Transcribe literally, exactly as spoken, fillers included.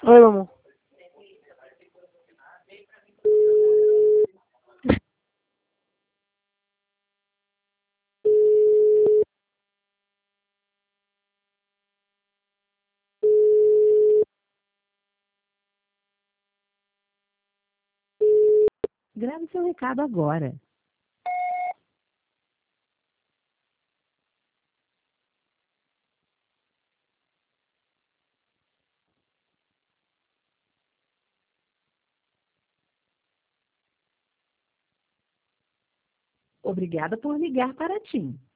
Oi, mamãe. Grave seu recado agora. Obrigada por ligar para a TIM.